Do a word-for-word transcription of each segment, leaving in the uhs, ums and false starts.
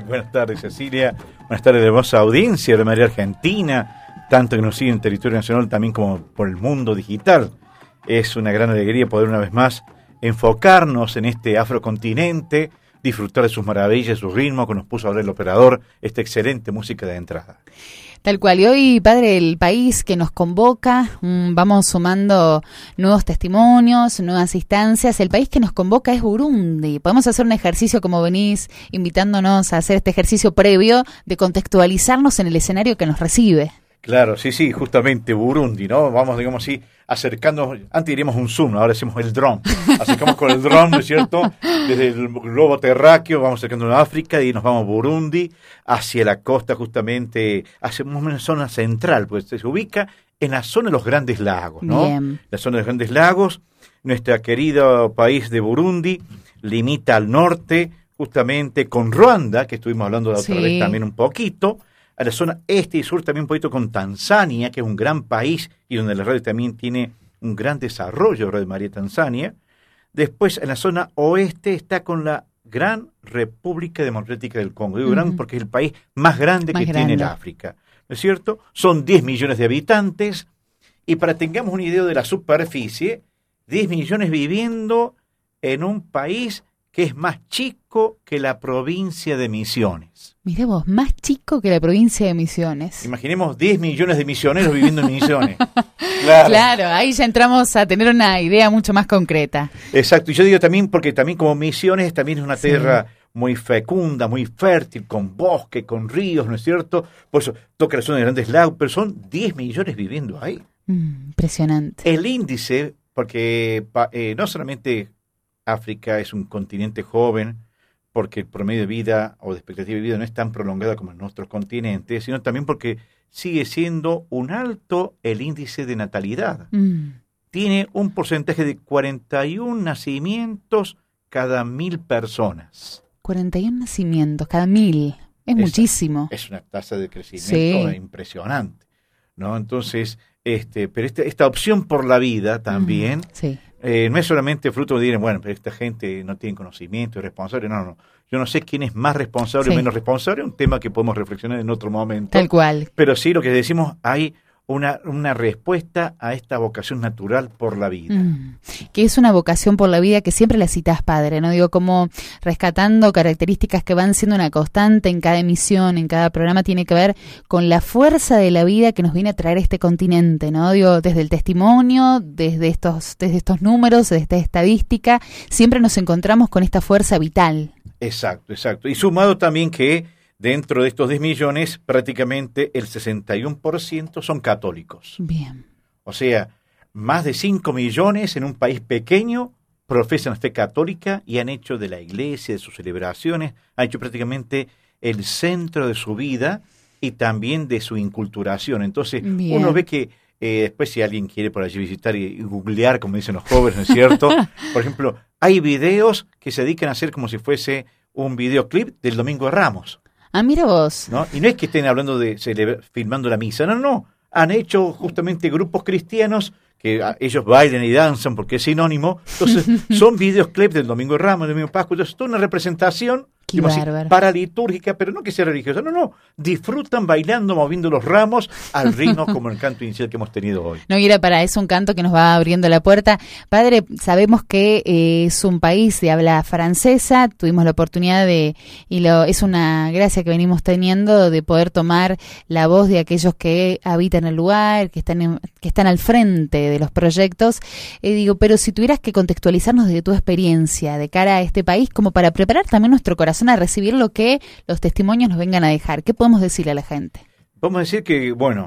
Buenas tardes, Cecilia. Buenas tardes, hermosa audiencia de María Argentina, tanto que nos sigue en territorio nacional también como por el mundo digital. Es una gran alegría poder una vez más enfocarnos en este afrocontinente, disfrutar de sus maravillas, su ritmo, que nos puso a hablar el operador, esta excelente música de entrada. Tal cual, y hoy, padre, el país que nos convoca, mmm, vamos sumando nuevos testimonios, nuevas instancias. El país que nos convoca es Burundi. Podemos hacer un ejercicio, como venís invitándonos a hacer este ejercicio previo, de contextualizarnos en el escenario que nos recibe. Claro, sí, sí, justamente Burundi, ¿no? Vamos, digamos así, acercándonos, antes diríamos un zoom, ahora hacemos el dron, acercamos con el dron, ¿no es cierto? Desde el globo terráqueo vamos acercándonos a África y nos vamos a Burundi, hacia la costa justamente, hacia más o menos zona central, pues se ubica en la zona de los Grandes Lagos, ¿no? Bien. La zona de los Grandes Lagos, nuestro querido país de Burundi, limita al norte justamente con Ruanda, que estuvimos hablando la otra Sí. vez también un poquito, a la zona este y sur también un poquito con Tanzania, que es un gran país y donde la radio también tiene un gran desarrollo, Radio María Tanzania. Después en la zona oeste está con la Gran República Democrática del Congo. Digo uh-huh. gran porque es el país más grande más que grande. tiene el África, ¿no es cierto? Son diez millones de habitantes y para que tengamos una idea de la superficie, diez millones viviendo en un país que es más chico que la provincia de Misiones. Mirá vos, más chico que la provincia de Misiones. Imaginemos diez millones de misioneros viviendo en Misiones. Claro. Claro, ahí ya entramos a tener una idea mucho más concreta. Exacto, y yo digo también porque también como Misiones también es una sí. tierra muy fecunda, muy fértil, con bosque, con ríos, ¿no es cierto? Por eso toca la zona de Grandes Lagos, pero son diez millones viviendo ahí. Mm, impresionante. El índice, porque eh, no solamente África es un continente joven, porque el promedio de vida o de expectativa de vida no es tan prolongada como en nuestros continentes, sino también porque sigue siendo un alto el índice de natalidad. Mm. Tiene un porcentaje de cuarenta y un nacimientos cada mil personas. cuarenta y un nacimientos cada mil, es, es muchísimo. Es una tasa de crecimiento sí. impresionante, ¿no? Entonces, este, pero esta, esta opción por la vida también... Mm, sí. Eh, no es solamente fruto de decir, bueno, pero esta gente no tiene conocimiento, es responsable. No, no, yo no sé quién es más responsable sí. o menos responsable, un tema que podemos reflexionar en otro momento. Tal cual. Pero sí, lo que decimos, hay una, una respuesta a esta vocación natural por la vida. Mm, que es una vocación por la vida que siempre la citas, padre, ¿no? Digo, como rescatando características que van siendo una constante en cada emisión, en cada programa, tiene que ver con la fuerza de la vida que nos viene a traer este continente, ¿no? Digo, desde el testimonio, desde estos, desde estos números, desde esta estadística, siempre nos encontramos con esta fuerza vital. Exacto, exacto. Y sumado también que dentro de estos diez millones, prácticamente el sesenta y uno por ciento son católicos. Bien. O sea, más de cinco millones en un país pequeño profesan fe católica y han hecho de la iglesia, de sus celebraciones, han hecho prácticamente el centro de su vida y también de su inculturación. Entonces, Bien. uno ve que eh, después si alguien quiere por allí visitar y, y googlear, como dicen los jóvenes, ¿no es cierto? Por ejemplo, hay videos que se dedican a hacer como si fuese un videoclip del Domingo de Ramos. Ah, mira vos. ¿No? Y no es que estén hablando de celebra, filmando la misa, no, no. Han hecho justamente grupos cristianos que a, ellos bailan y danzan porque es sinónimo. Entonces, son videoclips del Domingo de Ramos, del Domingo de Pascua. Entonces, toda una representación así, paralitúrgica, pero no que sea religiosa. No, no. Disfrutan bailando, moviendo los ramos al ritmo como el canto inicial que hemos tenido hoy. No, y era para eso un canto que nos va abriendo la puerta. Padre, sabemos que eh, es un país de habla francesa. Tuvimos la oportunidad de, y lo es una gracia que venimos teniendo, de poder tomar la voz de aquellos que habitan el lugar, que están en, que están al frente de los proyectos. Eh, digo, pero si tuvieras que contextualizarnos desde tu experiencia de cara a este país, como para preparar también nuestro corazón a recibir lo que los testimonios nos vengan a dejar, ¿qué podemos decirle a la gente? Vamos a decir que, bueno,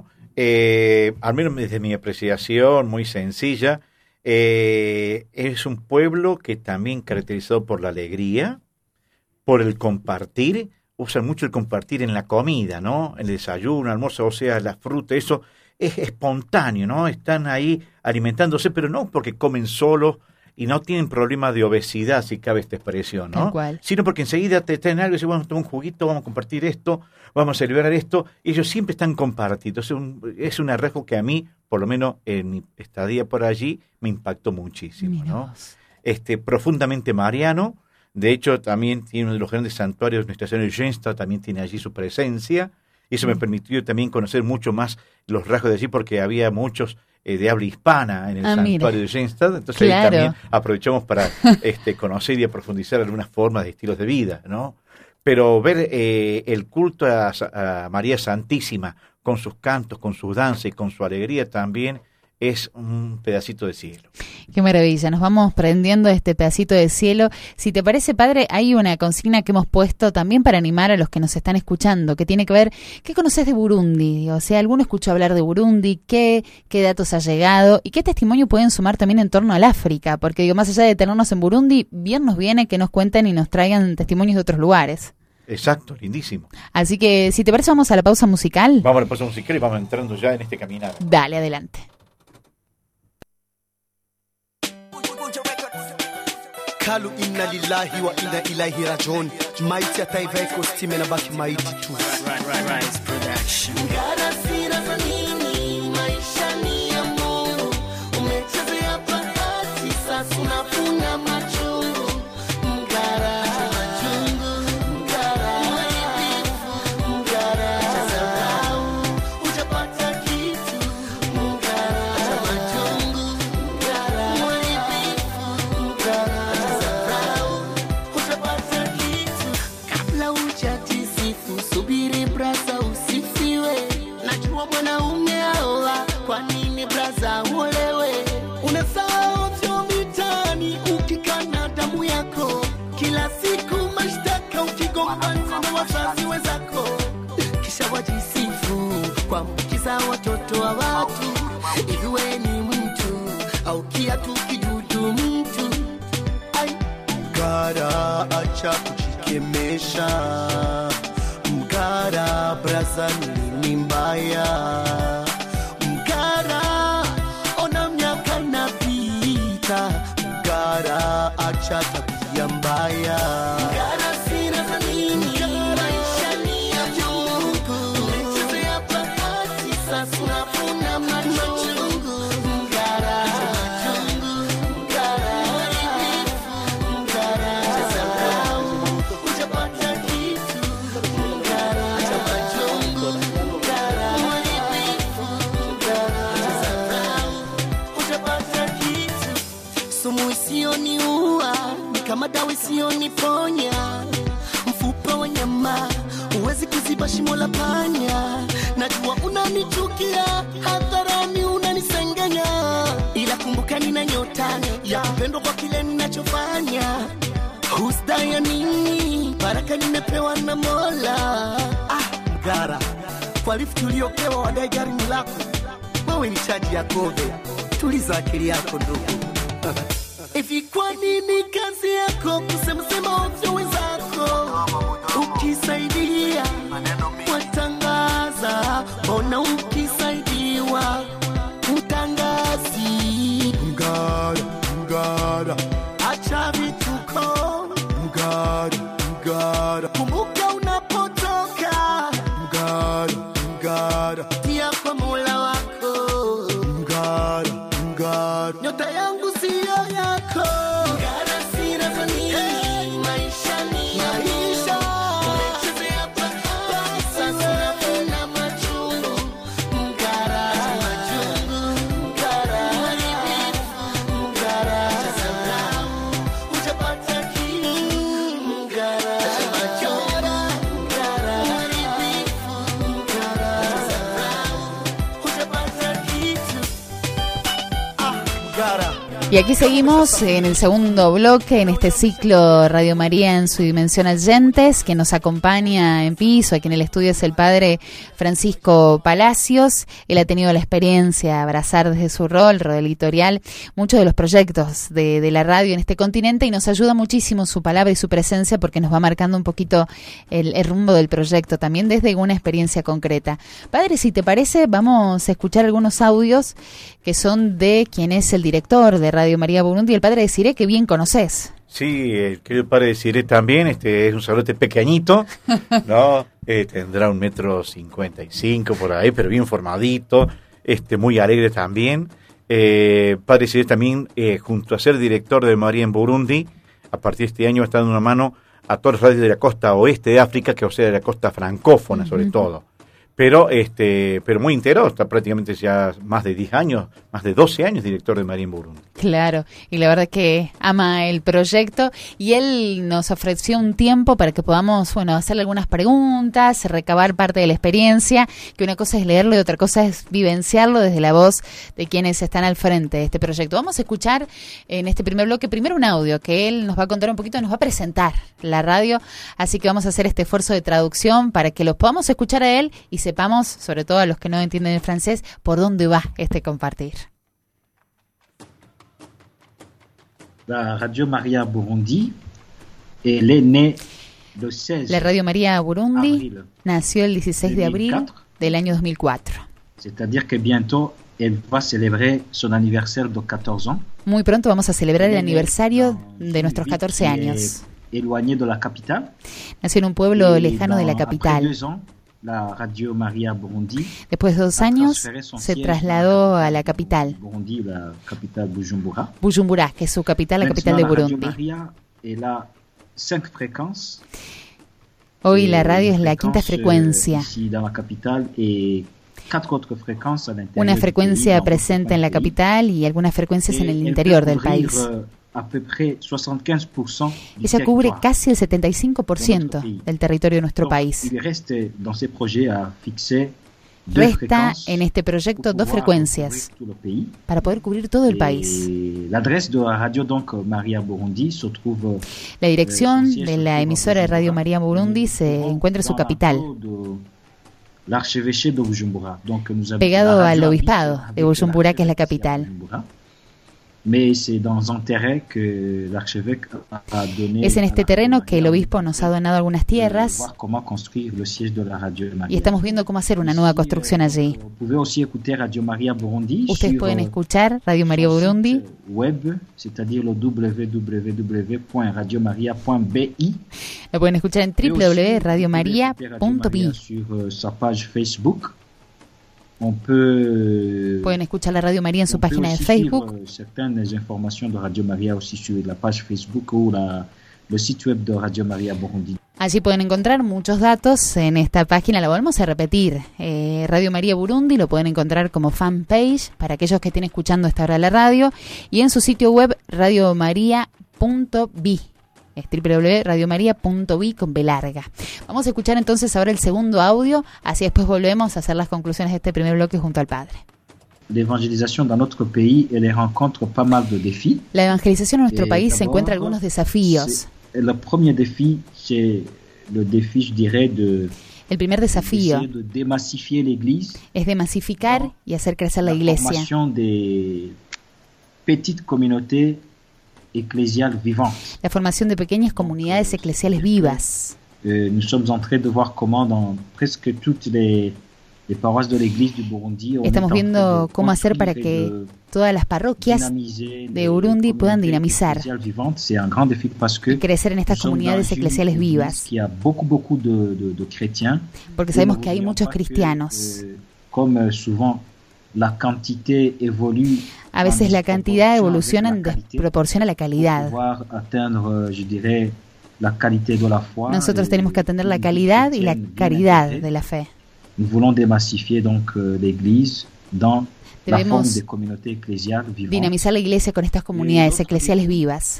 eh, al menos desde mi apreciación muy sencilla, eh, es un pueblo que también caracterizado por la alegría, por el compartir, usan mucho el compartir en la comida, ¿no? El desayuno, almuerzo, o sea, la fruta, eso es espontáneo, ¿no? Están ahí alimentándose, pero no porque comen solos y no tienen problema de obesidad, si cabe esta expresión, ¿no? Tal cual. Sino porque enseguida te traen algo y dicen, vamos a tomar un juguito, vamos a compartir esto, vamos a celebrar esto, y ellos siempre están compartiendo. Es un, es un rasgo que a mí, por lo menos en mi estadía por allí, me impactó muchísimo, ¿no? Este, profundamente mariano, De hecho, también tiene uno de los grandes santuarios de Nuestra Señora de Gensta, también tiene allí su presencia. Y eso me permitió también conocer mucho más los rasgos de allí, porque había muchos eh, de habla hispana en el ah, santuario mira. de Gensta. Entonces Claro. ahí también aprovechamos para este, conocer y a profundizar algunas formas de estilos de vida, ¿no? Pero ver eh, el culto a, a María Santísima, con sus cantos, con sus danzas y con su alegría también, es un pedacito de cielo. Qué maravilla, nos vamos prendiendo este pedacito de cielo. Si te parece, padre, hay una consigna que hemos puesto también para animar a los que nos están escuchando, que tiene que ver, ¿qué conoces de Burundi? O sea, ¿alguno escuchó hablar de Burundi? ¿Qué, qué datos ha llegado? ¿Y qué testimonio pueden sumar también en torno al África? Porque digo, más allá de tenernos en Burundi, bien nos viene que nos cuenten y nos traigan testimonios de otros lugares. Exacto, lindísimo. Así que, si te parece, vamos a la pausa musical. Vamos a la pausa musical y vamos entrando ya en este caminar. Dale, adelante. Kalu inna lillahi wa inna ilaihi rajiun. Maiti ya taifa iko stime na baki maiti tu. Rise production. Ngara sina za nini, maisha ni ya Mungu. Umechezea bahati, sasa unavuna machungu. Ngara, machungu, ngara, uharibifu, ngara, chasarau, hujapata kitu. Ngara, machungu, ngara, uharibifu, ngara, chasarau, hujapata kitu. Kabla hujajisifu, subiri braza usifiwe. Najua mwanaume aoa, kwa nini braza uolewe? Unasahau ovyo mitaani ukikana damu yako. Kila siku mashtaka ukigombana na wazazi wenzako. Kisha wajisifu kwa mkiza watoto wa watu. Hivi we ni mtu au kiatu kidudu mtu? Ai, Mgara acha kujikemesha. Mgara braza ni mbaya. Mgara ona miaka inapita. Mgara acha tabia mbaya. ngara sina za nini, maisha ni ya Mungu. Umechezea bahati, sasa unavuna machungu. Ngara, machungu, ngara, uharibifu, ngara, chasarau, hujapata kitu. Ngara, machungu, ngara, uharibifu, ngara, chasarau, hujapata kitu. Sumu isiyoniua ni kama dawa isiyoniponya. Mfupa wa nyama huwezi kuziba shimo la panya. Najua unanichukia, hadharani unanisengenya, ila kumbuka nina nyota ya kupendwa kwa kile ninachofanya. Husda ya nini? Baraka nimepewa na Mola. Ah, Mgara kwa lift uliopewa wadai gari ni lako. Wewe ni chaji ya kobe. Tuliza akili yako ndugu. Hivi kwa nini kazi yako kusema sema ovyo wenzako? Ukisaidia watangaza, mbona ukisaidiwa utangazi? Mgara, Mgara, Acha vituko, Mgara, Mgara, kumbuka unapotoka, Mgara, Mgara, tia kwa Mola wako. Mgara, Mgara. Nyota yangu siyo yako. Ngara sina za nini, maisha ni ya Mungu. Umechezea bahati, sasa unavuna machungu. Ngara, machungu, ngara, uharibifu, ngara, chasarau, hujapata kitu. Ngara, machungu, ngara, uharibifu, ngara, chasarau, hujapata kitu. Mgara. Y aquí seguimos en el segundo bloque, en este ciclo Radio María en su dimensión Allentes, que nos acompaña en piso. Aquí en el estudio es el padre Francisco Palacios. Él ha tenido la experiencia de abrazar desde su rol, rol editorial, muchos de los proyectos de, de la radio en este continente, y nos ayuda muchísimo su palabra y su presencia, porque nos va marcando un poquito el, el rumbo del proyecto, también desde una experiencia concreta. Padre, si te parece, vamos a escuchar algunos audios que son de quien es el director de Radio María Burundi, el padre Desiré, que bien conoces. Sí, el querido padre Desiré también, este es un sacerdote pequeñito, ¿no? Eh, tendrá un metro cincuenta y cinco por ahí, pero bien formadito, este muy alegre también. Eh, padre Desiré también, eh, junto a ser director de María en Burundi, a partir de este año va a estar dando una mano a todas las radios de la costa oeste de África, que o sea de la costa francófona uh-huh. sobre todo. Pero este pero muy integrado, está prácticamente ya más de diez años, más de doce años director de María en Burundi. Claro, y la verdad es que ama el proyecto y él nos ofreció un tiempo para que podamos, bueno, hacerle algunas preguntas, recabar parte de la experiencia, que una cosa es leerlo y otra cosa es vivenciarlo desde la voz de quienes están al frente de este proyecto. Vamos a escuchar en este primer bloque primero un audio que él nos va a contar un poquito, nos va a presentar la radio, así que vamos a hacer este esfuerzo de traducción para que los podamos escuchar a él y sepamos, sobre todo a los que no entienden el francés, por dónde va este compartir. La Radio María Burundi, elle est née le seize La Radio María Burundi abril nació el dieciséis de abril del año dos mil cuatro. C'est-à-dire que bientôt elle va célébrer son anniversaire de catorze ans. Muy pronto vamos a celebrar el aniversario de nuestros catorce años. Éloigné de la capitale. Nació en un pueblo lejano de la capital. La Radio María Burundi, Después de dos años se trasladó a la capital, Burundi, la capital Bujumbura. Bujumbura, que es su capital, la capital de Burundi. La Radio María est la cinq fréquences. Hoy la radio es la quinta frecuencia. Ici dans la capitale et quatre autres fréquences à l'intérieur. Una frecuencia presente en la capital y algunas frecuencias en el interior del país. A peu près soixante-quinze pour cent Ella cubre casi el setenta y cinco por ciento del territorio de nuestro país. Resta en este proyecto dos frecuencias para poder cubrir todo el país. La dirección de la emisora de Radio María Burundi se encuentra en su capital, pegado al obispado de Bujumbura, que es la capital. Es en este terreno que el obispo nos ha donado algunas tierras y estamos viendo cómo hacer una nueva construcción allí. Ustedes pueden escuchar Radio María Burundi web, c'est-à-dire le w w w point radio maria point b i. Lo pueden escuchar en w w w punto radio maria punto b i. Sur sa page Facebook. On peut, Pueden escuchar la Radio María en su página de Facebook. Certaines informations de Radio María aussi sur la page Facebook ou la, le site web de Radio María Burundi. Allí pueden encontrar muchos datos en esta página. La volvemos a repetir. Eh, Radio María Burundi lo pueden encontrar como fanpage para aquellos que estén escuchando esta hora la radio. Y en su sitio web radio maria punto b i. Es w w w punto radio maria punto b i con B larga. Vamos a escuchar entonces ahora el segundo audio, así después volvemos a hacer las conclusiones de este primer bloque junto al padre. La evangelización dans notre pays, elle rencontre pas mal de défis. La evangelización en nuestro país se encuentra algunos desafíos. Le premier défi, c'est le défi, je dirais, de El primer desafío de démassifier l'église, es de masificar y hacer crecer la iglesia. La formación de petites communautés eclesiales vivantes. La formación de pequeñas comunidades eclesiales vivas. Euh, nous sommes en train de voir comment dans presque toutes les, les paroisses de l'église du Burundi, estamos viendo cómo hacer para que todas las parroquias de Burundi puedan dinamizar y crecer en estas comunidades eclesiales vivas. Porque sabemos que hay muchos cristianos. Comme souvent la quantité évolue, a veces la cantidad evoluciona en desproporción a la calidad. Nosotros tenemos que atender la calidad y la caridad de la fe. Debemos dinamizar la iglesia con estas comunidades eclesiales vivas.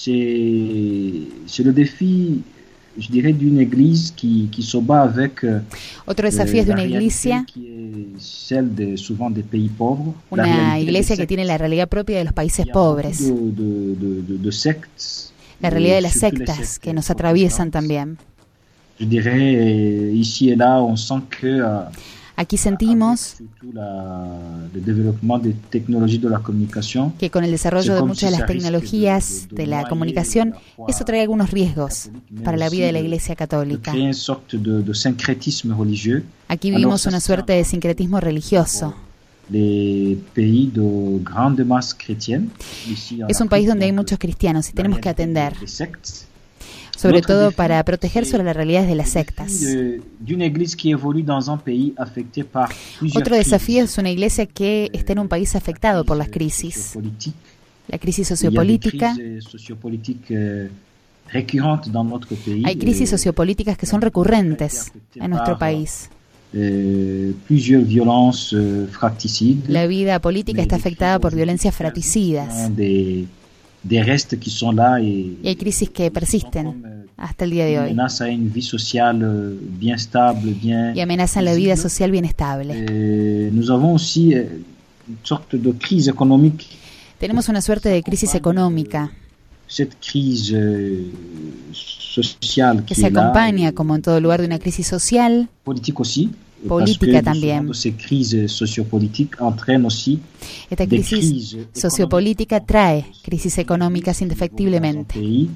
Je dirais d'une église qui, qui se bat avec Otro desafío es de una iglesia, celle de, souvent des pays pauvres, una iglesia que tiene la realidad propia de los países pobres, de, de, de, de sectes, la realidad de las sectas que nos atraviesan también. Je dirais ici et là on sent que uh, aquí sentimos que con el desarrollo de muchas de las tecnologías de la comunicación, eso trae algunos riesgos para la vida de la Iglesia Católica. Aquí vivimos una suerte de sincretismo religioso. Es un país donde hay muchos cristianos y tenemos que atender, sobre todo para proteger sobre las realidades de las sectas. Otro desafío es una iglesia que está en un país afectado por las crisis. la crisis Il y a des sociopolítica. crises sociopolitiques euh, récurrentes dans notre pays. Hay crisis euh, sociopolíticas que son recurrentes en nuestro país. euh, plusieurs violences euh, fratricides. La vida política está afectada por violencias fratricidas Des, des restes qui sont là et, y hay crisis que persisten comme, euh, hasta el día de hoy menace à une vie sociale euh, bien stable, bien y amenazan la vida visible. social bien estable. Euh, nous avons aussi euh, une sorte de crise économique. Tenemos una suerte de crisis económica Cette crise euh, sociale que qui se est là, acompaña, euh, como en todo lugar, de una crisis social, politique aussi. Política parce que también. souvent de ces crises sociopolitiques entraînent aussi esta des crisis crises sociopolítica économiques trae crisis económicas dans un indefectiblemente. pays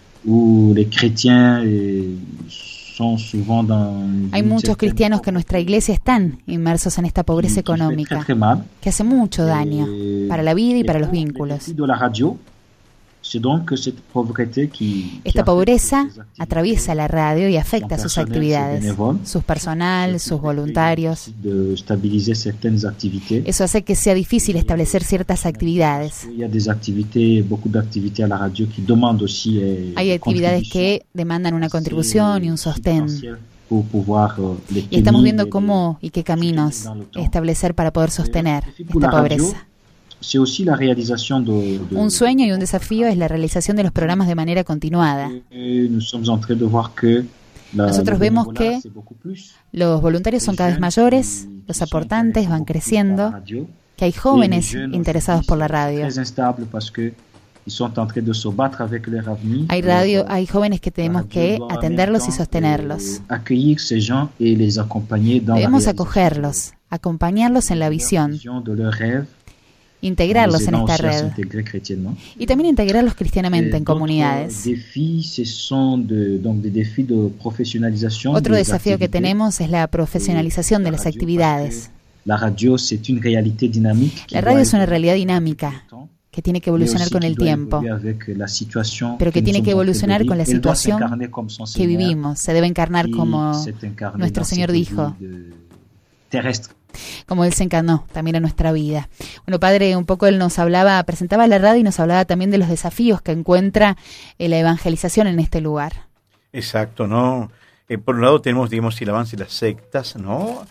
où les chrétiens euh, sont souvent dans Hay une muchos certaine cristianos que en nuestra iglesia están inmersos en esta pobreza qui- qui fait très, económica, très mal. que hace mucho daño Eh, para la vida y et para los pour les vínculos. défis de la radio, c'est donc cette pauvreté qui, qui Esta affecte pobreza les activités atraviesa la radio y afecta son sus personnel, actividades, ses bénévoles. sus personal, sus voluntarios. de stabiliser certaines activités. Eso hace que sea difícil establecer ciertas actividades. Il y a des activités, beaucoup d'activités à la radio qui demandent aussi eh, Hay actividades contribution. que demandan una contribución y un sostén. Pour pouvoir, uh, les Y estamos tenir viendo et cómo y qué caminos establecer para poder sostener esta pobreza. C'est aussi la réalisation de, de Un sueño y un desafío es la realización de los programas de manera continuada. Et nous sommes en train de voir que la, Nosotros le vemos bénévolat, que c'est beaucoup plus. Los voluntarios son cada vez mayores, los aportantes van creciendo, que hay jóvenes interesados por la radio. Très instable parce que ils sont en train de se battre avec leur avenir. Hay radio, hay jóvenes que La tenemos radio que doit en atenderlos y même temps, sostenerlos. eh, accueillir ces gens et les accompagner dans Debemos la acogerlos, acompañarlos en la visión, vision de leur rêve, integrarlos en les aidant esta aussi à red s'intégrer chrétiennement. y también integrarlos cristianamente en Eh, d'autres comunidades. défis, ce sont de, donc des défis de professionnalisation. Otro des desafío que activités. tenemos es la profesionalización de La las radio, actividades. parce que La radio, c'est une réalité dynamique. qui La doit radio es una évoluer realidad avec dinámica le temps, que tiene que mais evolucionar aussi con qui el doit tiempo, évoluer avec la situation pero que nous tiene que sommes en train de evolucionar vivre. con la Elle doit situación s'incarner comme son que Seigneur, vivimos. Se debe encarnar qui como s'est incarné nuestro dans Señor cette dijo, vie de- terrestre. como Él se encarnó también en nuestra vida. Bueno, Padre, un poco Él nos hablaba, presentaba la radio y nos hablaba también de los desafíos que encuentra eh, la evangelización en este lugar. Exacto, ¿no? Eh, por un lado tenemos, digamos, el avance de las sectas, ¿no?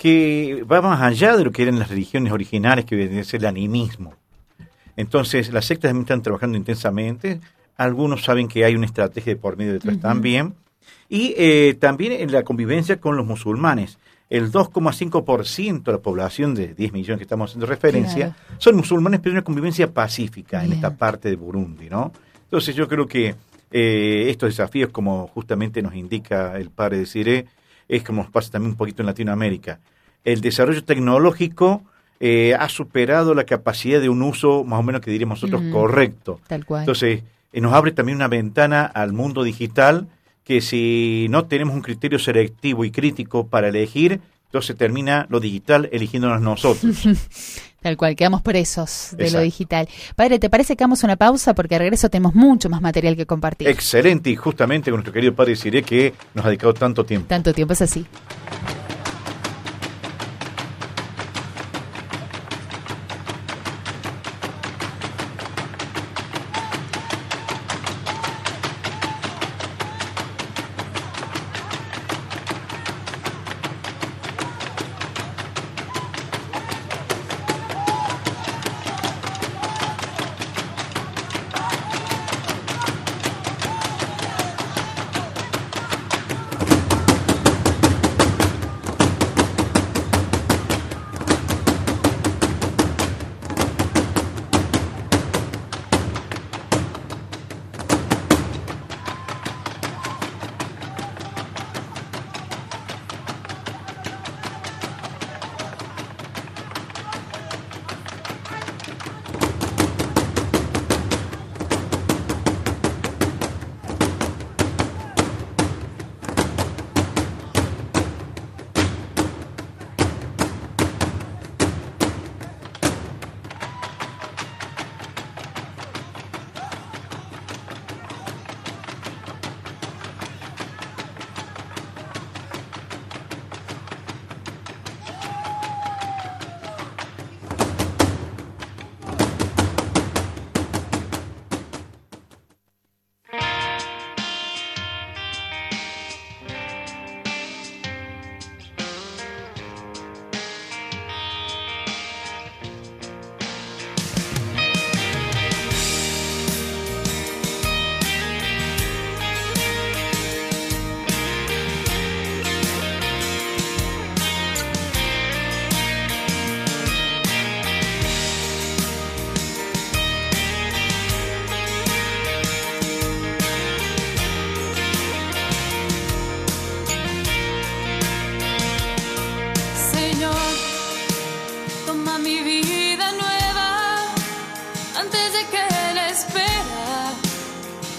Que va más allá de lo que eran las religiones originales, que debe ser el animismo. Entonces, las sectas también están trabajando intensamente. Algunos saben que hay una estrategia de por medio detrás Ujú. también. Y eh, también en la convivencia con los musulmanes. El dos coma cinco por ciento de la población de diez millones que estamos haciendo referencia Claro. son musulmanes, pero una convivencia pacífica en Bien. esta parte de Burundi, ¿no? Entonces yo creo que eh, estos desafíos, como justamente nos indica el padre de Siré, es como nos pasa también un poquito en Latinoamérica. El desarrollo tecnológico eh, ha superado la capacidad de un uso, más o menos que diríamos nosotros, Ujú. correcto. Tal cual. Entonces, eh, nos abre también una ventana al mundo digital que si no tenemos un criterio selectivo y crítico para elegir, entonces termina lo digital eligiéndonos nosotros. Tal cual, quedamos presos de lo Exacto. digital. Padre, ¿te parece que hagamos una pausa? Porque al regreso tenemos mucho más material que compartir. Excelente, y justamente con nuestro querido padre Siré, que nos ha dedicado tanto tiempo. Tanto tiempo es así.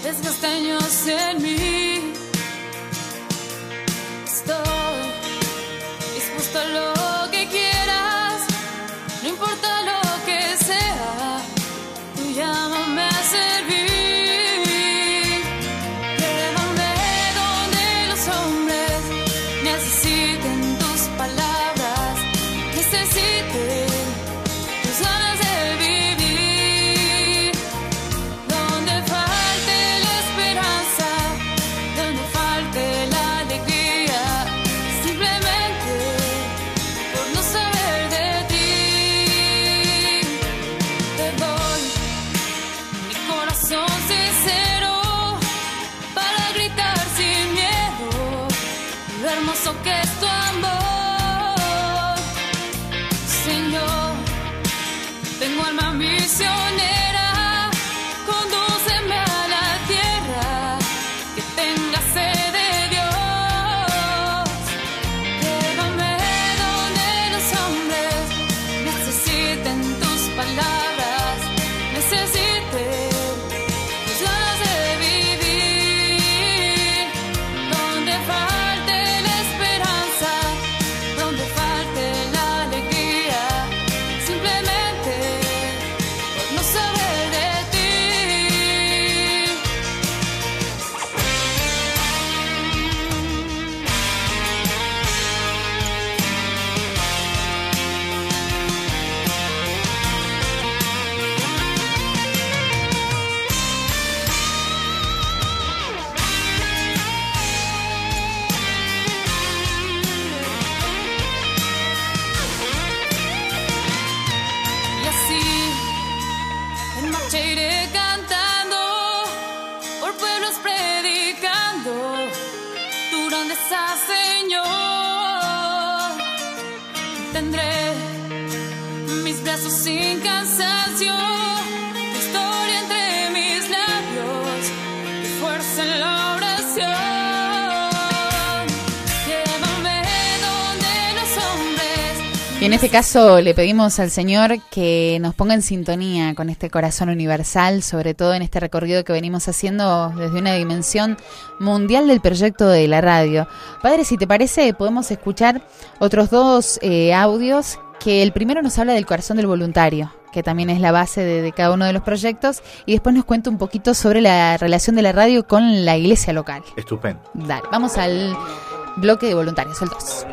desgaste años en mí. Estoy dispuesto a lo que quieras, no importa lo que sea, tú llámame a servir. Llévame donde los hombres necesiten tus palabras, necesiten tus ganas de vivir. Donde falte la esperanza, donde falte la alegría, simplemente por no saber de ti. Te doy mi corazón sincero para gritar sin miedo lo hermoso que es tu amor. Señor, tengo alma misionera, condúceme a la tierra que tenga sed de Dios. Llévame donde los hombres necesiten tus palabras, necesiten tus ganas de vivir. Donde falte la esperanza, donde falte la alegría, simplemente por no saber de ti. Y así en marcha iré cantando, por pueblos predicando tu grandeza, Señor. Tendré mis brazos sin cansancio, tu historia entre mis labios, tu fuerza en la oración. Llévame donde los hombres. Y en este caso le pedimos al Señor que nos ponga en sintonía con este corazón universal, sobre todo en este recorrido que venimos haciendo desde una dimensión mundial del proyecto de la radio. Padre, si te parece, podemos escuchar otros dos eh, audios, que el primero nos habla del corazón del voluntario, que también es la base de, de cada uno de los proyectos, y después nos cuenta un poquito sobre la relación de la radio con la iglesia local. Estupendo. Dale, vamos al bloque de voluntarios, el dos.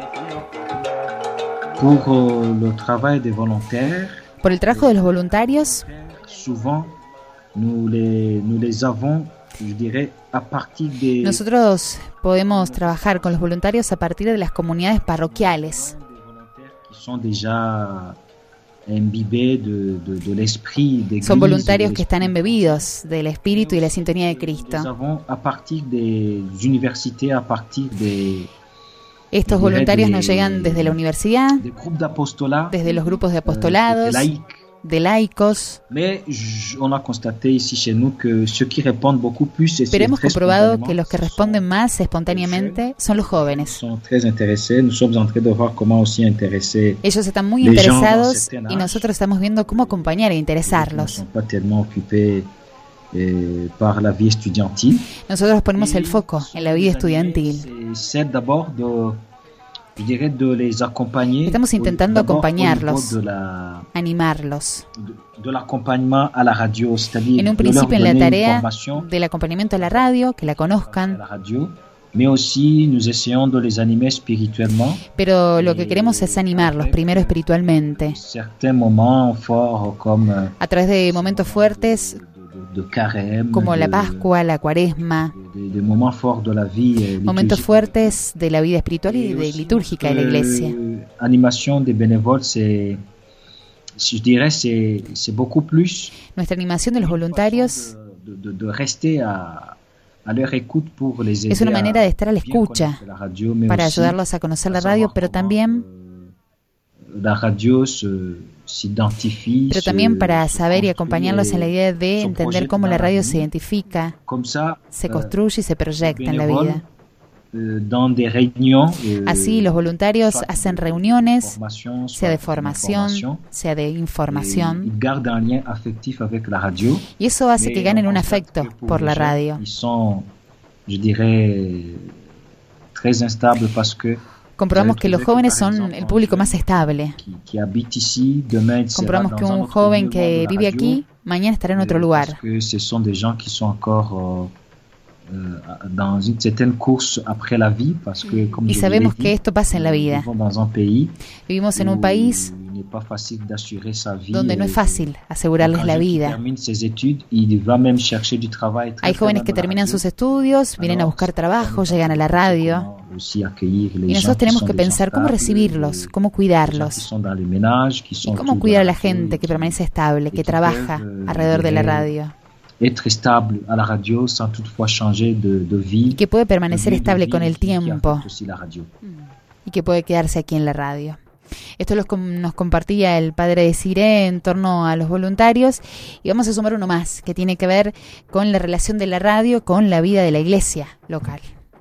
Pour euh, le travail des volontaires, Por el trabajo de los voluntarios, souvent nous les, nous les avons, je dirais, à partir des, nosotros podemos trabajar con los voluntarios a partir de las comunidades parroquiales. qui sont déjà imbibés de, de, de l'esprit d'église. Son voluntarios de que están l'esprit. embebidos del espíritu y la sintonía de Nous Cristo. avons à partir des universités, à partir des, Estos diré voluntarios de- nos llegan desde la universidad, des groupes d'apostolat, desde los grupos de euh, apostolados, des laïcs. de laicos, Mais j- on a constaté ici chez nous que ceux qui répondent beaucoup plus, et pero c'est hemos très comprobado spontanément, que los que ce responden sont- más espontáneamente son los jóvenes. sont très intéressés. Nous sommes en train de voir comment aussi intéresser Ellos están muy Les gens interesados dans certain y âge. nosotros estamos viendo cómo acompañar e qui ne interesarlos. sont pas tellement occupés eh, par la vie estudiantine. Nosotros ponemos el Et foco en la vida les animer, estudiantil. c'est c'est d'abord de, je dirais, de les accompagner. Estamos au- intentando d'abord au niveau acompañarlos. de la Animarlos. de, de l'accompagnement à la radio, c'est-à-dire En un de leur principio en la donner une tarea formation del acompañamiento a la radio, que la à conozcan, la radio, mais aussi nous essayons de les animer spirituellement. pero lo que queremos es animarlos primero espiritualmente, Certains moments forts comme euh, a través de momentos fuertes de, de carême, como la de- Pascua, la Cuaresma, de, de moments forts de la vie euh, momentos liturgique. fuertes de la vida espiritual y Et de aussi litúrgica de la notre, iglesia. euh, animation des bénévoles, c'est, je dirais, c'est, c'est beaucoup plus Nuestra animación de los voluntarios de, de, de rester à, à leur écoute pour les aider es una manera à de estar a la bien escucha connaître la radio, mais para aussi ayudarlos a conocer la à radio, savoir pero comment, también, euh, la radio se, s'identifie, pero se- también para se saber y construit acompañarlos en la idea de se entender projette cómo dans la la radio vie. se identifica, Comme ça, se euh, construye y se proyecta en la bénévole vida. euh, dans des réunions. euh, Así los voluntarios soit hacen de reuniones, formation, soit sea de d'information, formación, sea de et información, ils gardent un lien affectif avec la radio. y eso hace Mais que ganen on un constate afecto que pour por les la jeunes, radio. Ils sont, je dirais, très instables parce que Comprobamos que los jóvenes par son exemple, el público un más jeune estable. qui, qui habite ici, demain, il sera Comprobamos dans que un un autre joven lieu, que dans la vive radio, aquí, mañana estará en otro euh, lugar. Parce que ce sont des gens qui sont encore euh, euh, dans une certaine course après la vie, parce que, comme Y je sabemos vous l'ai que dit, esto pasa en la nous vida. vivons dans un pays Vivimos en un où país il n'est pas facile d'assurer sa vie. donde no es et- fácil asegurarles un la jeune qui vida. termine ses études, il va même chercher du travail. Très Hay fort jóvenes dans que la terminan radio. sus estudios, vienen a Alors, buscar trabajo, c'est llegan a la radio. comment aussi accueillir les Y gens nosotros qui tenemos sont que des gens pensar cómo stables, recibirlos, les- cómo les gens qui cuidarlos. sont dans les ménages, qui Y sont cómo autour de cuidar a la radio, gente que qui- permanece estable, y que que trabaja peuvent, alrededor de la eh, radio. être stable à la radio sans toutefois changer de, de vie. Y que puede permanecer de vie, de estable vie con el qui- qui tiempo. affecte aussi la radio. Y que puede quedarse aquí en la radio. Esto los com- nos compartía el padre de Siré en torno a los voluntarios, y vamos a sumar uno más que tiene que ver con la relación de la radio con la vida de la iglesia local.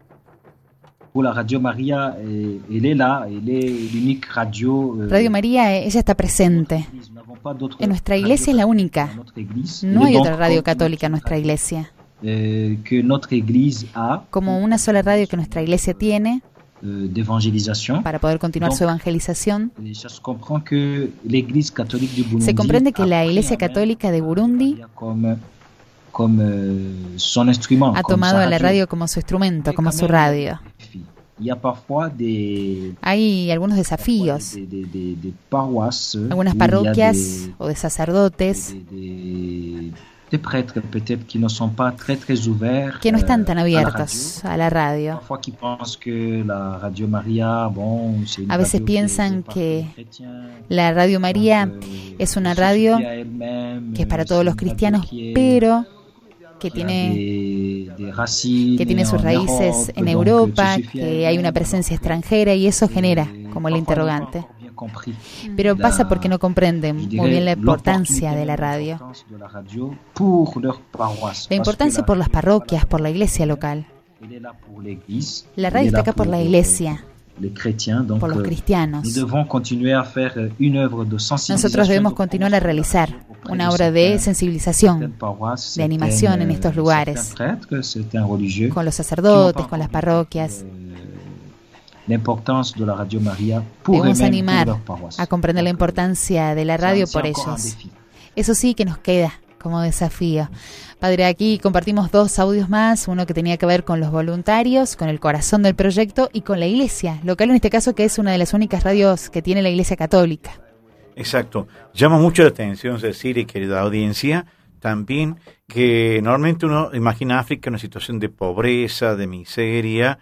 Pour la Radio Maria, eh, elle est là, elle est l'unique radio. eh, Radio María, eh, ella está presente. Nous n'avons pas d'autre En nuestra radio iglesia es la católica única. dans notre église. No Et hay donc, otra radio comme católica en notre nuestra iglesia. eh, que notre église a Como una sola radio que nuestra iglesia tiene eh, d'évangélisation. para poder continuar su evangelización. Et ça se comprend que l'église catholique du Burundi Se comprende que a la pris iglesia en main católica de Burundi la radio comme, comme eh, son instrument. ha comme tomado sa a la radio. radio como su instrumento, Mais como quand su même, radio. Il y a parfois des, Hay algunos parfois desafíos, des, des, des, des paroisses algunas où il y a parroquias des- o de sacerdotes des, des, des prêtres peut-être qui ne sont pas très très ouverts que no están tan euh, à la abiertos radio. a la radio. Parfois qui pensent que la Radio Maria, bon, c'est une A veces radio qui est piensan faite par que les chrétiens. La Radio María Donc, euh, es una se radio suffit à elle-même, que es para euh, todos c'est los une radio cristianos, qui est- pero que qui a tiene des- des racines que tiene sus en raíces Europe, en donc, Europa, se suffit à que hay una elle-même, presencia donc, extranjera y eso eh, genera como el parfois, interrogante. on n'a pas encore bien compris Pero la- pasa porque no comprenden je muy dirais, bien la importancia l'opportunité de la même, radio. l'importance de la radio pour leur paroisse. La Parce importancia que por las radio, parroquias, voilà, por la iglesia local. elle est là pour l'église, La elle radio est está là acá por pour, la euh, iglesia, les chrétiens, donc por los euh, cristianos. nous devons continuer à faire euh, une œuvre de sensibilisation. Nosotros debemos de continuar a promotion realizar auprès una de obra de certains- sensibilización certaines paroisses, de animación en certaines, estos euh, lugares, certains prêtres, certains religieux, con los qui n'ont sacerdotes, pas con las encore parroquias. compris, euh, l'importance de la Radio Maria pour Debemos eux-mêmes, animar pour leur paroisse. a comprender la Donc, euh, importancia de la c'est radio un- por c'est encore un ellos. défi. Eso sí que nos queda como desafío. Padre, aquí compartimos dos audios más, uno que tenía que ver con los voluntarios, con el corazón del proyecto y con la iglesia local, en este caso que es una de las únicas radios que tiene la iglesia católica. Exacto. Llama mucho la atención, Cecilia y querida audiencia, también que normalmente uno imagina África en una situación de pobreza, de miseria,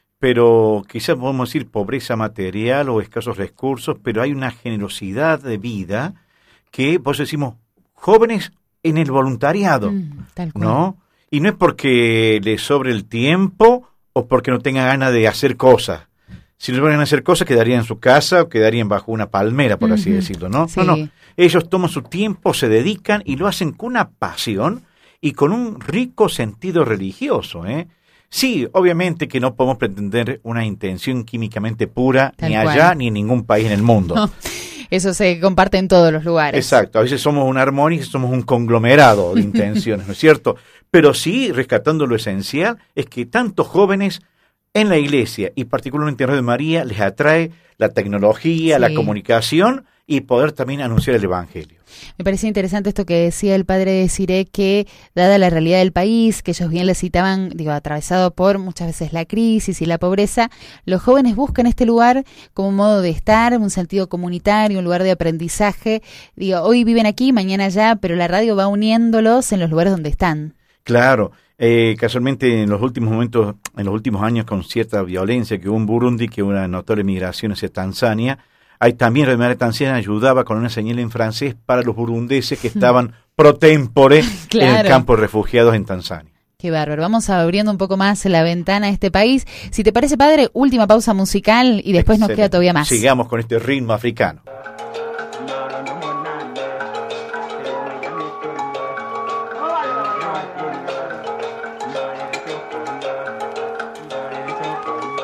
pero quizás podemos decir pobreza material o escasos recursos, pero hay una generosidad de vida que, por eso decimos, jóvenes en el voluntariado, Mm, tal cual. ¿no? Y no es porque les sobre el tiempo o porque no tengan ganas de hacer cosas. Si no van a hacer cosas, quedarían en su casa o quedarían bajo una palmera, por así Ujú. decirlo, ¿no? Sí. No, no. Ellos toman su tiempo, se dedican y lo hacen con una pasión y con un rico sentido religioso, ¿eh? Sí, obviamente que no podemos pretender una intención químicamente pura Tal ni cual. allá ni en ningún país en el mundo. No, eso se comparte en todos los lugares. Exacto, a veces somos una armonía, somos un conglomerado de intenciones, ¿no es cierto? Pero sí, rescatando lo esencial, es que tantos jóvenes en la iglesia y particularmente en Radio María les atrae la tecnología, Sí. la comunicación y poder también anunciar el Evangelio. Me parece interesante esto que decía el padre de Siré, que dada la realidad del país, que ellos bien le citaban, digo, atravesado por muchas veces la crisis y la pobreza, los jóvenes buscan este lugar como un modo de estar, un sentido comunitario, un lugar de aprendizaje. Digo, hoy viven aquí, mañana allá, pero la radio va uniéndolos en los lugares donde están. Claro, eh, casualmente en los últimos momentos, en los últimos años con cierta violencia que hubo en Burundi, que hubo una notable migración hacia Tanzania, hay también Radio María Tanzania ayudaba con una señal en francés para los burundeses que estaban pro tempore en Claro. el campo de refugiados en Tanzania. Qué bárbaro. Vamos abriendo un poco más la ventana a este país. Si te parece, padre, última pausa musical y después nos Excelente. queda todavía más. Sigamos con este ritmo africano. Thank you.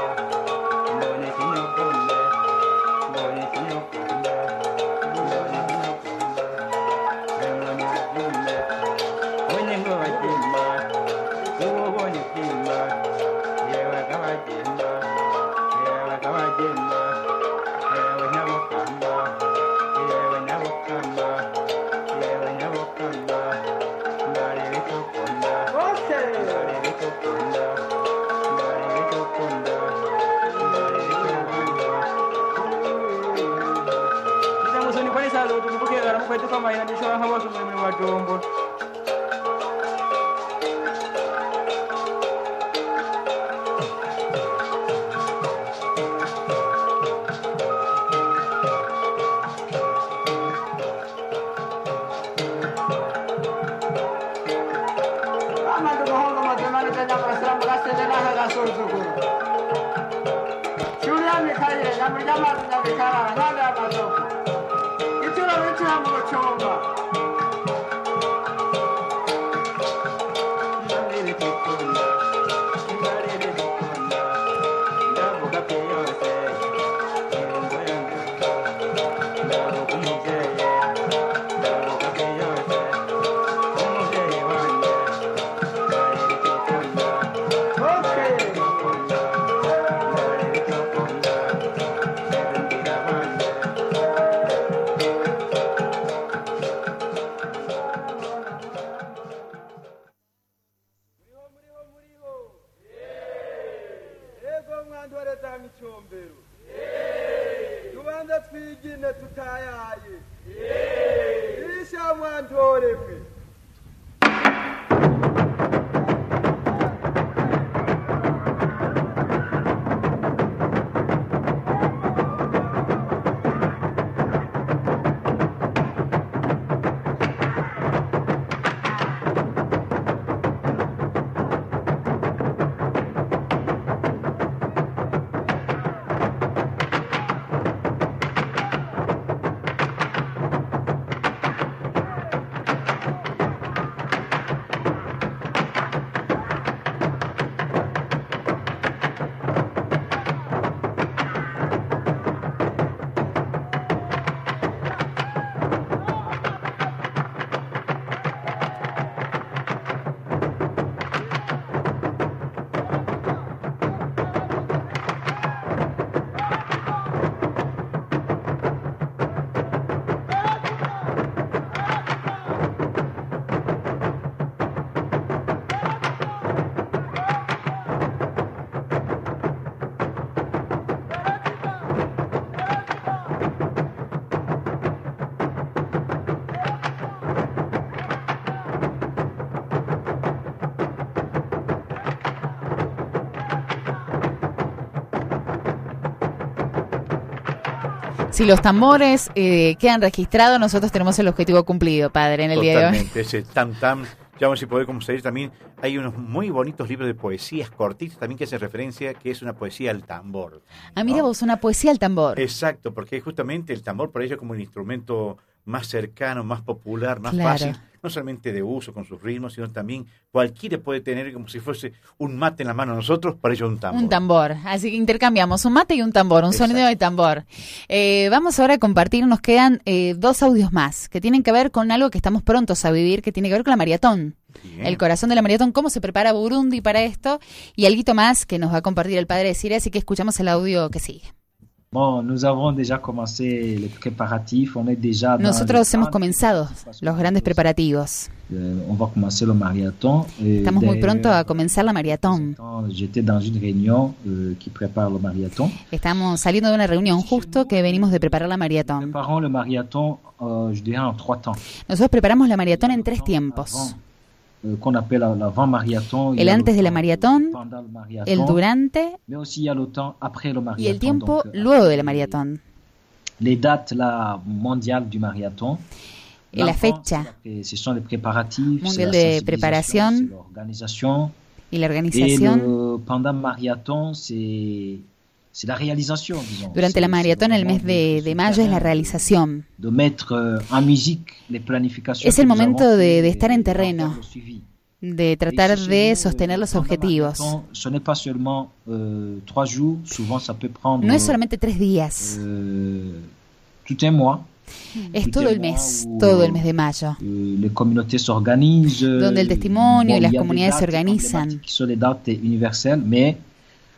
Si los tambores eh, quedan registrados, nosotros tenemos el objetivo cumplido, padre, en el día de hoy. Totalmente, ese tam tam, ya vamos a poder como seguir también. Hay unos muy bonitos libros de poesías cortitos también que hacen referencia que es una poesía al tambor. Ah, mira ¿no? vos, una poesía al tambor. Exacto, porque justamente el tambor por ello es como un instrumento más cercano, más popular, más Claro. fácil, no solamente de uso con sus ritmos, sino también cualquiera puede tener como si fuese un mate en la mano de nosotros, para ello un tambor. Un tambor, así que intercambiamos un mate y un tambor, un Exacto. sonido de tambor. Eh, vamos ahora a compartir, nos quedan eh, dos audios más que tienen que ver con algo que estamos prontos a vivir, que tiene que ver con la maratón. Bien. El corazón de la maratón, cómo se prepara Burundi para esto y alguito más que nos va a compartir el padre de Siria, así que escuchamos el audio que sigue. Bon, nous avons déjà commencé les préparatifs. On est déjà dans Nosotros les hemos grandes comenzado préparatifs. los grandes preparativos. Euh, on va commencer le marathon. Euh, Estamos muy pronto a d'ailleurs, comenzar la maratón. J'étais dans une réunion euh, qui prépare le marathon. Estamos saliendo de una reunión justo que venimos de preparar la maratón. Préparons le marathon, euh, je dirais, en trois temps. Nosotros preparamos la maratón en tres tiempos. Euh, qu'on appelle l'avant-marathon. El antes de la maratón, pendant le marathon, el durante mais aussi il y a le temps après le marathon. y el tiempo Donc, euh, luego de la maratón. les dates la mondiales du marathon. Et la L'avant, fecha c'est- ce sont les préparatifs, mundial c'est la de sensibilisation, preparación c'est l'organisation. y la Et organización. le, pendant le marathon, c'est c'est la réalisation, disons. Durante C'est- la maratón, c'est el mes vraiment de, de- de mayo es la realización. de mettre euh, en musique les planifications. Es el que nous momento avons de- fait de estar en et d'en terreno. faire le suivi. De tratar Et chez de nous, sostener euh, los pendant le objetivos. marathon, ce n'est pas seulement euh, trois jours, souvent ça peut prendre No es solamente tres días, euh, tout un mois. es tout todo un el mois mes, où, todo el mes de mayo. euh, les communautés s'organisent. Donde el euh, testimonio y bon, las il y a des comunidades se dates organizan. emblématiques qui sont des dates universelles, mais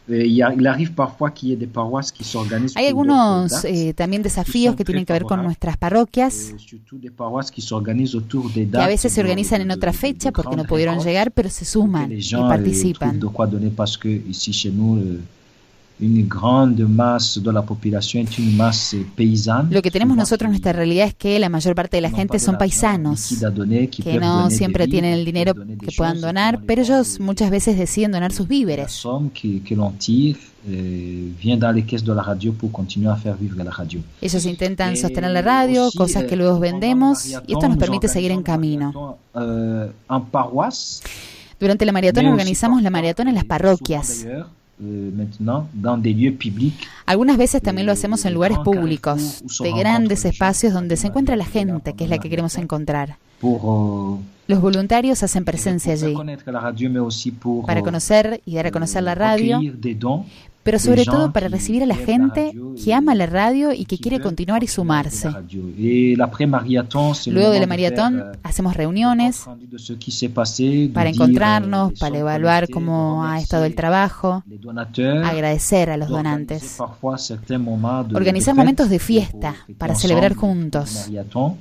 Eh, y a- il arrive parfois qu'il y ait des paroisses qui s'organisent Hay pour d'autres algunos dates, eh, también desafíos que tienen que ver con nuestras parroquias, eh, surtout des paroisses qui s'organisent autour des que a dates veces se de- organizan en de- otra de- fecha de porque no grandes pudieron récoltes, llegar, pero se que suman les y gens eh, participan. trouvent de quoi donner parce que ici chez nous euh, une grande masse de la population est une masse eh, paysanne. Lo que tenemos souvent nosotros en qui nuestra realidad es que la mayor parte de la n'ont gente pas de son l'argent paisanos, liquide à donner, qui que peuvent no donner des siempre vivres, tienen el qui dinero peuvent donner des que puedan choses, donar, on les pero vend, ellos et- muchas veces deciden donar sus La víveres. somme que, que l'on tire eh, vient dans les caisses de la radio pour continuer à faire vivre la radio. Ellos intentan Eh, sostener la radio, aussi, cosas eh, que luego pendant vendemos, le y esto marathon, nos nous permite seguir en organisons le camino. marathon, eh, en paroisse, Durante la maratón mais aussi organizamos la parfois, maratón en las et parroquias. souvent d'ailleurs, eh, maintenant, dans des lieux publics, Algunas veces también lo hacemos en eh, lugares grands públicos, carrefours où se de rencontrent grandes les gens espacios pour donde se faire encuentra la la gente, que es la que queremos maratón, encontrar. pour, Los voluntarios hacen eh, presencia pour faire allí connaître la radio, mais aussi pour para eh, conocer y dar a conocer la radio, recueillir des dons, pero des sobre gens todo para qui recibir a la aiment gente radio que et- ama la radio y que qui quiere veulent continuar y continuer avec sumarse. la radio. Et l'après-marathon, c'est le Luego de la moment de faire, maratón euh, hacemos un reuniones compte rendu de ce qui s'est passé, de para dire, encontrarnos, eh, para sont evaluar connectés, cómo de ha estado el remercier trabajo, les donateurs, agradecer a los d'organiser donantes, parfois certains moments de- organizar de fête momentos de pour fiesta fêter para ensemble celebrar le juntos. marathon.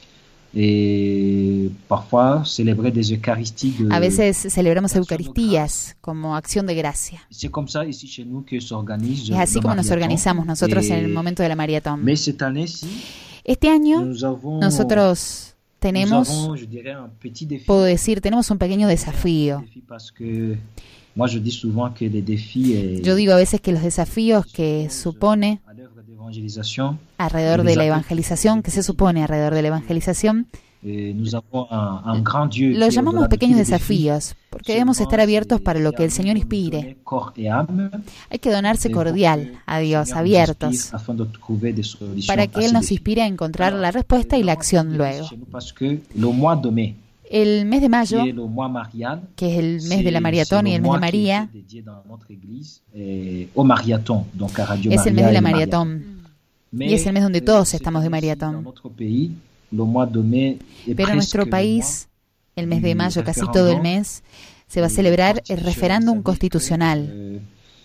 Et parfois célébrer des Eucharisties de... A veces celebramos Eucaristías como acción de gracia. C'est comme ça ici chez nous que s'organise Es así le como nos marathon. organizamos nosotros en el Et- momento de la maratón. Mais cette année-ci, Este año nous avons, nosotros nous tenemos, avons, je dirais, un petit défi. puedo decir, tenemos un pequeño desafío. Défi parce que moi je dis souvent que les défis eh, Yo digo a veces que los desafíos que supone à l'œuvre d'évangélisation, alrededor de la evangelización, que se supone alrededor de la evangelización, eh, nous avons un, un grand Dieu lo qui, llamamos au-delà de pequeños tous les défis, desafíos, porque debemos estar abiertos para lo que el Señor inspire. corps et âme, Hay que donarse et cordial pour que a le Dios, Seigneur nous abiertos, inspire afin de trouver des solutions para à que ces Él nos défis. inspire a encontrar la respuesta y la acción luego. Chez nous, parce que le mois de mai, El mes de mayo, qui est le mois marial, que es el mes de la c'est- maratón c'est y le el mes de mois qui María, est dédié dans notre église eh, au marathon, donc à Radio es el mes María de la et le maratón. Mais, Y es el mes donde eh, todos cette estamos de année-ci, maratón. dans notre pays, le mois de mai est Pero en presque nuestro le país, el mes de du mayo, casi referéndum, todo el mes, se va a mois celebrar el constitutionnel. referéndum Ça veut dire constitucional. que, eh,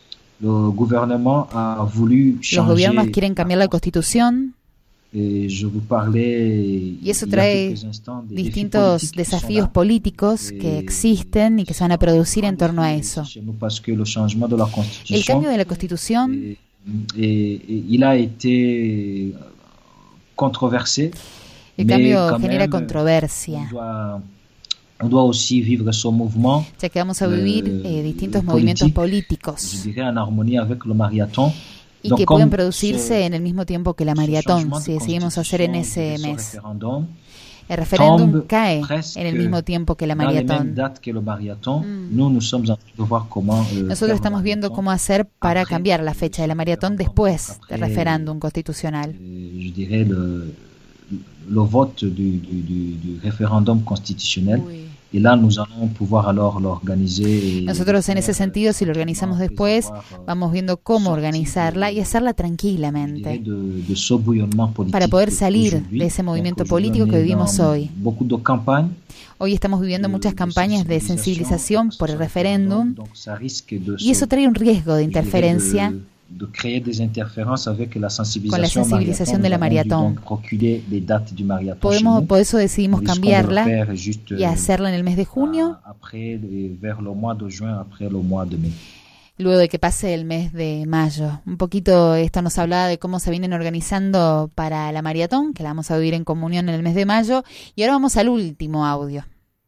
le gouvernement a voulu Los changer gobiernos quieren cambiar la constitución et je vous parlais y eso il y a trae quelques instants des défis distintos politiques qui desafíos sont là. políticos que existen y que se van a producir en torno a eso. Chez nous, parce que le changement de la El constitution cambio de la constitución, et, et- et il a été controversé. el mais cambio quand genera même, controversia, On doit, on doit aussi vivre son mouvement, ya que vamos a vivir eh, eh, distintos politique, movimientos je políticos dirais, en harmonie avec le marathon. y Donc, que comme pueden producirse ce- en el mismo tiempo que la ce maratón, changement de si decidimos hacer en constitution, ese de ce mes. référendum, El referéndum tombe cae presque en el mismo tiempo que la dans les mêmes maratón. dates que le marathon. Mm. Nous, nous sommes en train de voir comment euh, Nosotros faire estamos le viendo marathon. cómo hacer para Après, cambiar la fecha de la maratón después del Après, referéndum constitucional. euh, je dirais le, le vote du, du, du, du référendum constitutionnel. Et là, nous allons pouvoir alors l'organiser. et Nosotros en ese faire, sentido, si lo euh, organizamos prévoir, después, euh, vamos viendo cómo sortir organizarla y hacerla je dirais, tranquilamente de, de ce bouillonnement politique para poder salir aujourd'hui. de ese Donc, movimiento aujourd'hui, político on que est vivimos dans hoy. Beaucoup de campagnes. Hoy estamos viviendo de- muchas de campañas de sensibilización por el referéndum donc ça risque de y eso se- trae un riesgo de je dirais, interferencia de, de créer des interférences avec la sensibilisation, con la sensibilización marathon. de la Nous avons dû maratón. donc reculer les dates du marathon chez Podemos, nous. por eso decidimos Nous risquons de cambiarla le faire juste, y euh, hacerla en el mes de junio, a- après, le- vers le mois de juin, après le mois de mai. luego de que pase el mes de mayo. Un poquito esto nos hablaba de cómo se vienen organizando para la maratón, que la vamos a vivir en comunión en el mes de mayo. Y ahora vamos al último audio.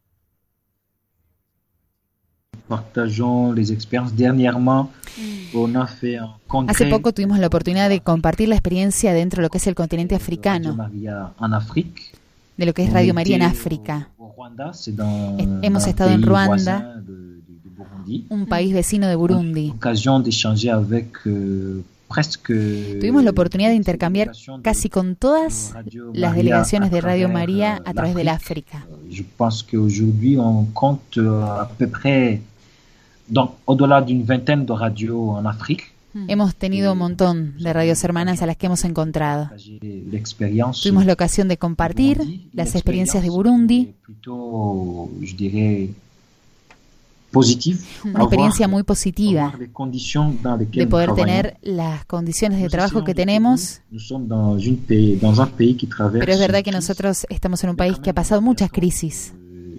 Partageons les expériences. Dernièrement, on a fait un congrès Hace poco tuvimos la oportunidad de compartir la experiencia dentro de lo que es el continente de Radio africano, María en Afrique. de lo que es On Radio María en était África, au- au Rwanda, c'est dans, Eh, hemos dans un estado en pays Ruanda, voisin de, de- de Burundi. un país vecino de Burundi. L'occasion d'échanger avec euh, presque Tuvimos la oportunidad de intercambiar délégation de- casi con todas Radio las María delegaciones à de Radio travers, María euh, a través de l'Afrique. l'África. Je pense qu'aujourd'hui, on compte euh, à peu près, donc au-delà d'une vingtaine de radios en Afrique. Hemos tenido un montón de radios hermanas a las que hemos encontrado. L'expérience Tuvimos la ocasión de compartir Burundi, las l'expérience experiencias de Burundi, est plutôt, je dirais, positif, Una experiencia muy positiva avoir les conditions dans lesquelles de poder nous tener las condiciones de Nous trabajo essayons que de tenemos. trouver- Nous sommes dans, une pays, dans un pays qui traverse Pero es verdad que une crise. nosotros estamos en un país que ha pasado muchas crisis.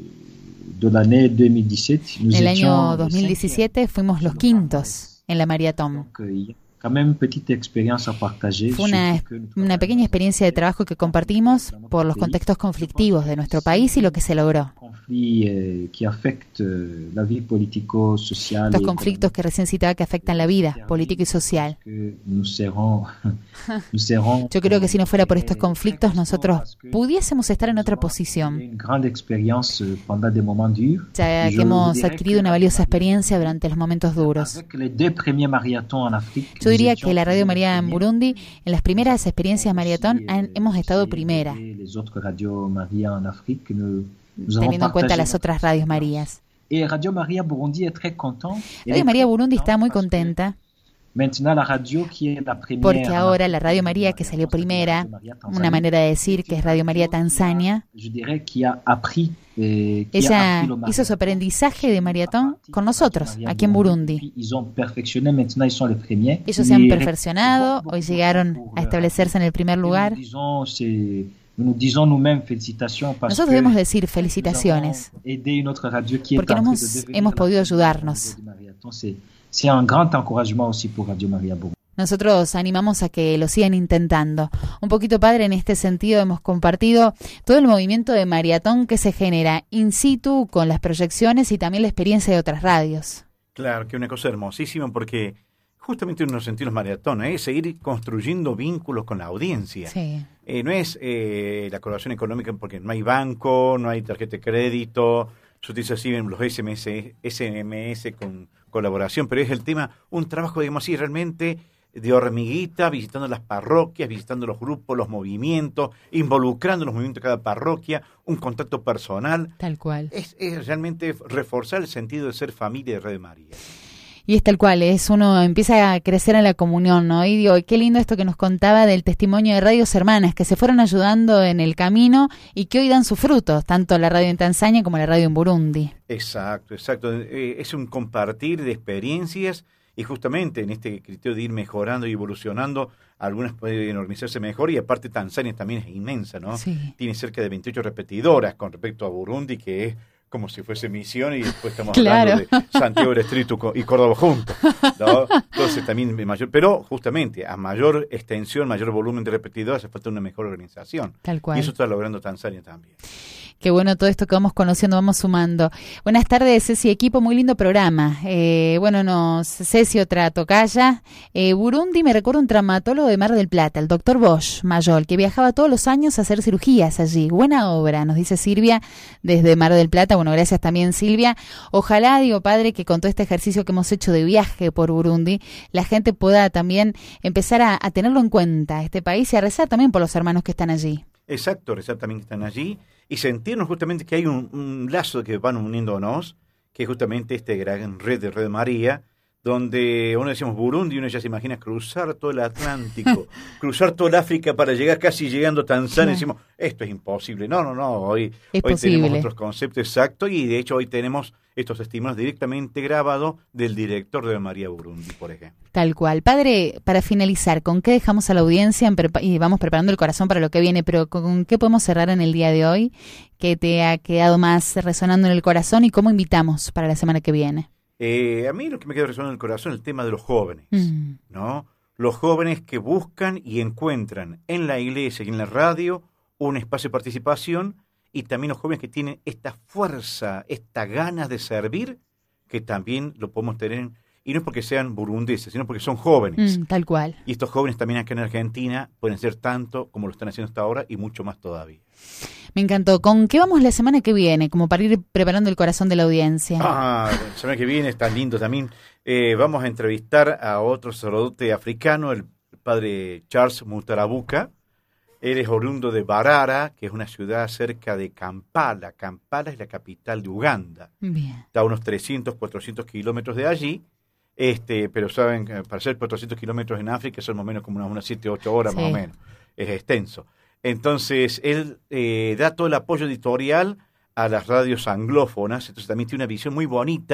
De l'année deux mille dix-sept, nous En el étions año le dos mil diecisiete fuimos los quintos en la maratón. Donc, euh, il y a quand même une petite expérience à partager. Fue una, surtout que nous una travaillons pequeña experiencia de trabajo que compartimos por los contextos conflictivos de nuestro país y lo que se logró. conflits euh, qui affectent euh, la vie politico-sociale. Estos et conflictos que recién citaba que afectan la vida política y social. que nous serons, nous serons, Yo creo que si no fuera por estos conflictos, nosotros pudiésemos estar en otra une posición, grande expérience euh, pendant des moments durs. ya Je que hemos dirais adquirido que una valiosa experiencia durante los momentos duros. Avec les deux premiers marathons en Afrique, Yo nous diría étions que la Radio les María en premiers. Burundi, en las primeras experiencias maratón, Aussi, han- euh, hemos estado aussi, primera, Les autres radios Maria en Afrique, nous, nous avons teniendo en cuenta partagé las notre otras radios Marías. Et Radio Maria Burundi est très content. Elle Radio est María très Burundi está contente muy parce que contenta Maintenant, la radio qui est la première porque en ahora la Afrique, Radio María que salió primera, Radio María una Tanzania, manera de decir que es Radio María Tanzania, je dirais qui a appris, eh, qui a ella appris le hizo su marathon. aprendizaje de maratón con nosotros, aquí en Burundi. Puis, ils ont perfectionné, maintenant ils sont les premiers. Ellos se han Et perfeccionado, beaucoup, hoy beaucoup llegaron pour, a euh, establecerse en el primer et lugar. Nous disons, c'est- nous nous disons nous-mêmes félicitations parce Nosotros que debemos decir nous felicitaciones, avons aidé une autre radio qui est porque en train hemos- de devenir hemos la podido première ayudarnos. radio du marathon. C'est- C'est un grand encouragement aussi pour Radio Maria Burundi. Nosotros animamos a que lo sigan intentando. Un poquito, padre, en este sentido hemos compartido todo el movimiento de maratón que se genera in situ con las proyecciones y también la experiencia de otras radios. Claro, que una cosa hermosísima porque justamente uno sentir los maratones, es seguir construyendo vínculos con la audiencia. Sí. Eh, no es eh, la colaboración económica porque no hay banco, no hay tarjeta de crédito, se utiliza así en los S M S, S M S con colaboración, pero es el tema, un trabajo, digamos así, realmente de hormiguita, visitando las parroquias, visitando los grupos, los movimientos, involucrando los movimientos de cada parroquia, un contacto personal. Tal cual. Es, es realmente reforzar el sentido de ser familia de Radio María. Y es tal cual, es uno empieza a crecer en la comunión, ¿no? Y digo, qué lindo esto que nos contaba del testimonio de radios hermanas que se fueron ayudando en el camino y que hoy dan sus frutos, tanto la radio en Tanzania como la radio en Burundi. Exacto, exacto. Eh, es un compartir de experiencias y justamente en este criterio de ir mejorando y evolucionando, algunas pueden organizarse mejor y aparte Tanzania también es inmensa, ¿no? Sí. Tiene cerca de veintiocho repetidoras con respecto a Burundi, que es como si fuese misión y después estamos Claro. hablando de Santiago del Estero y Córdoba juntos, ¿no? Entonces también mayor, pero justamente a mayor extensión, mayor volumen de repetidoras hace falta una mejor organización. Tal cual. Y eso está logrando Tanzania también. Qué bueno todo esto que vamos conociendo, vamos sumando. Buenas tardes, Ceci, equipo, muy lindo programa. Eh, bueno, nos Ceci, otra tocaya. Eh, Burundi me recuerda un traumatólogo de Mar del Plata, el doctor Bosch Mayol, que viajaba todos los años a hacer cirugías allí. Buena obra, nos dice Silvia desde Mar del Plata. Bueno, gracias también, Silvia. Ojalá, digo, padre, que con todo este ejercicio que hemos hecho de viaje por Burundi, la gente pueda también empezar a, a tenerlo en cuenta, este país, y a rezar también por los hermanos que están allí. Exacto, rezar también que están allí y sentirnos justamente que hay un, un lazo que van uniéndonos, que es justamente este gran red de Red María, donde uno decimos Burundi y uno ya se imagina cruzar todo el Atlántico, cruzar todo el África para llegar casi llegando a Tanzania, y decimos, esto es imposible. No, no, no, hoy, Es hoy posible. tenemos otros conceptos exactos y de hecho hoy tenemos estos testimonios directamente grabados del director de María Burundi, por ejemplo. Tal cual. Padre, para finalizar, ¿con qué dejamos a la audiencia en prepa- y vamos preparando el corazón para lo que viene, pero con qué podemos cerrar en el día de hoy que te ha quedado más resonando en el corazón y cómo invitamos para la semana que viene? Eh, a mí lo que me queda resonando en el corazón es el tema de los jóvenes, Mm. ¿no? Los jóvenes que buscan y encuentran en la iglesia y en la radio un espacio de participación y también los jóvenes que tienen esta fuerza, esta ganas de servir, que también lo podemos tener, y no es porque sean burundeses, sino porque son jóvenes. Mm, tal cual. Y estos jóvenes también acá en Argentina pueden ser tanto como lo están haciendo hasta ahora y mucho más todavía. Me encantó. ¿Con qué vamos la semana que viene? Como para ir preparando el corazón de la audiencia. Ah, la semana que viene está lindo también. Eh, vamos a entrevistar a otro sacerdote africano, el padre Charles Mutarabuka. Él es oriundo de Barara, que es una ciudad cerca de Kampala. Kampala es la capital de Uganda. Bien. Está a unos trescientos, cuatrocientos kilómetros de allí. Este, pero saben, que para ser cuatrocientos kilómetros en África son más o menos como unas, unas siete, ocho horas Sí. más o menos. Es extenso. Entonces, él eh, da todo el apoyo editorial a las radios anglófonas, entonces también tiene una visión muy bonita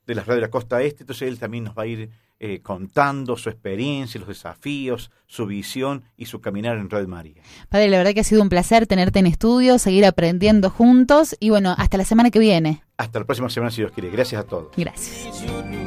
de las radios de la costa este, entonces él también nos va a ir eh, contando su experiencia, los desafíos, su visión y su caminar en Radio María. Padre, la verdad que ha sido un placer tenerte en estudio, seguir aprendiendo juntos y bueno, hasta la semana que viene. Hasta la próxima semana si Dios quiere. Gracias a todos. Gracias.